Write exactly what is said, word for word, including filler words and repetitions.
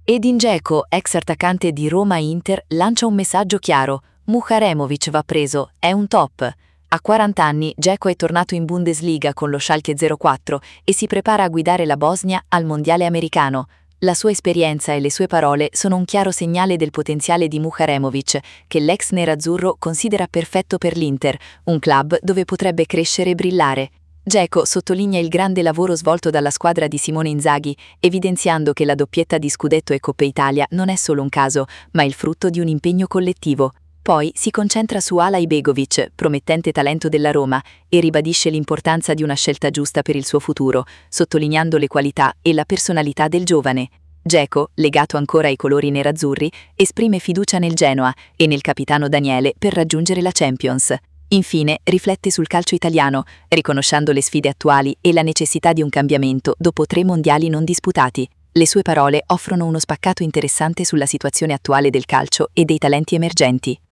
Edin Dzeko, ex attaccante di Roma e Inter, lancia un messaggio chiaro: Mukharemovic va preso, è un top. A quaranta anni, Dzeko è tornato in Bundesliga con lo Schalke zero quattro e si prepara a guidare la Bosnia al mondiale americano. La sua esperienza e le sue parole sono un chiaro segnale del potenziale di Mukharemovic, che l'ex nerazzurro considera perfetto per l'Inter, un club dove potrebbe crescere e brillare. Dzeko sottolinea il grande lavoro svolto dalla squadra di Simone Inzaghi, evidenziando che la doppietta di Scudetto e Coppa Italia non è solo un caso, ma il frutto di un impegno collettivo. Poi si concentra su Alay Begovic, promettente talento della Roma, e ribadisce l'importanza di una scelta giusta per il suo futuro, sottolineando le qualità e la personalità del giovane. Dzeko, legato ancora ai colori nerazzurri, esprime fiducia nel Genoa e nel capitano Daniele per raggiungere la Champions. Infine, riflette sul calcio italiano, riconoscendo le sfide attuali e la necessità di un cambiamento dopo tre mondiali non disputati. Le sue parole offrono uno spaccato interessante sulla situazione attuale del calcio e dei talenti emergenti.